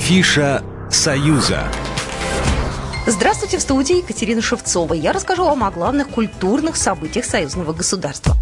Афиша «Союза». Здравствуйте, в студии Екатерина Шевцова. Я расскажу вам о главных культурных событиях союзного государства.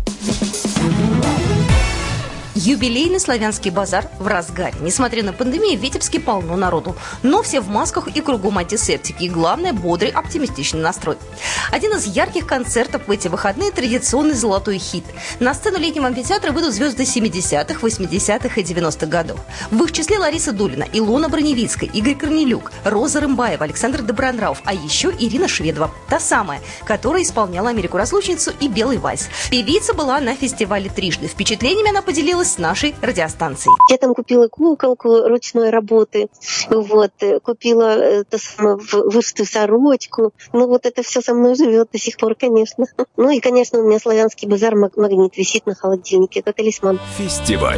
Юбилейный славянский базар в разгаре. Несмотря на пандемию, в Витебске полно народу. Но все в масках и кругом антисептики. И главное, бодрый, оптимистичный настрой. Один из ярких концертов в эти выходные – традиционный золотой хит. На сцену летнего амфитеатра выйдут звезды 70-х, 80-х и 90-х годов. В их числе Лариса Долина, Илона Броневицкая, Игорь Корнелюк, Роза Рымбаева, Александр Добронравов, а еще Ирина Шведова. Та самая, которая исполняла «Америку-разлучницу» и «Белый вальс». Певица была на фестивале трижды. Впечатлениями она поделилась с нашей радиостанцией. Я там купила куколку ручной работы, купила вышитую сорочку. Это все со мной живет до сих пор, конечно. И, конечно, у меня славянский базар магнит висит на холодильнике. Это талисман. Фестиваль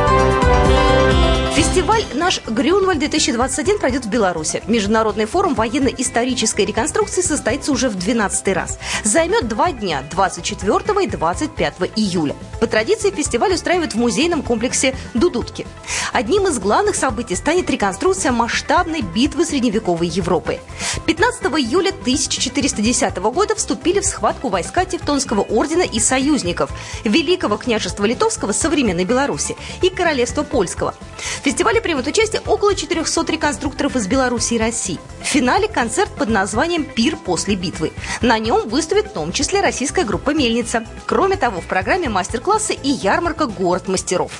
наш Грюнвальд-2021 пройдет в Беларуси. Международный форум военно-исторической реконструкции состоится уже в 12-й раз. Займет 2 дня – 24 и 25 июля. По традиции фестиваль устраивают в музейном комплексе Дудутки. Одним из главных событий станет реконструкция масштабной битвы средневековой Европы. 15 июля 1410 года вступили в схватку войска Тевтонского ордена и союзников – Великого княжества Литовского современной Беларуси и Королевства Польского. В фестивале примут участие около 400 реконструкторов из Беларуси и России. В финале концерт под названием «Пир после битвы». На нем выступит в том числе российская группа «Мельница». Кроме того, в программе мастер-классы и ярмарка «Город мастеров».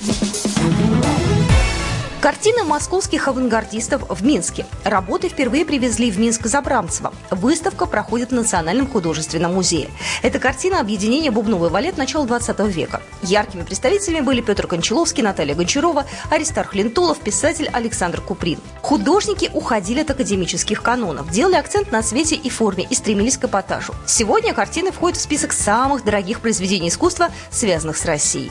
Картины московских авангардистов в Минске. Работы впервые привезли в Минск из Абрамцева. Выставка проходит в Национальном художественном музее. Это картина объединения «Бубновый валет» начала 20 века. Яркими представителями были Петр Кончаловский, Наталья Гончарова, Аристарх Лентулов, писатель Александр Куприн. Художники уходили от академических канонов, делали акцент на цвете и форме и стремились к эпатажу. Сегодня картины входят в список самых дорогих произведений искусства, связанных с Россией.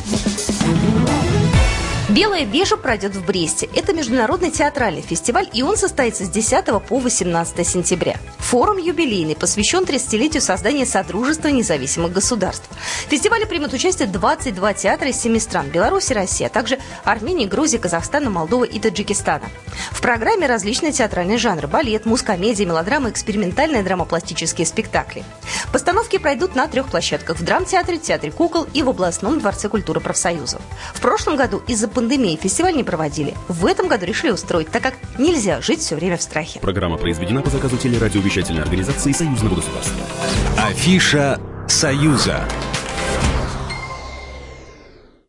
«Белая вежа» пройдет в Бресте. Это международный театральный фестиваль, и он состоится с 10 по 18 сентября. Форум юбилейный, посвящен 30-летию создания Содружества независимых государств. В фестивале примут участие 22 театра из 7 стран – Беларуси, России, а также Армении, Грузии, Казахстана, Молдовы и Таджикистана. В программе различные театральные жанры – балет, музкомедия, мелодрама, экспериментальные драмопластические спектакли. Постановки пройдут на 3 площадках – в драмтеатре, театре кукол и в областном дворце культуры профсоюзов. В прошлом году из-за пандемии фестиваль не проводили. В этом году решили устроить, так как нельзя жить все время в страхе. Программа произведена по заказу телерадиовещательной организации Союзного государства. Афиша «Союза».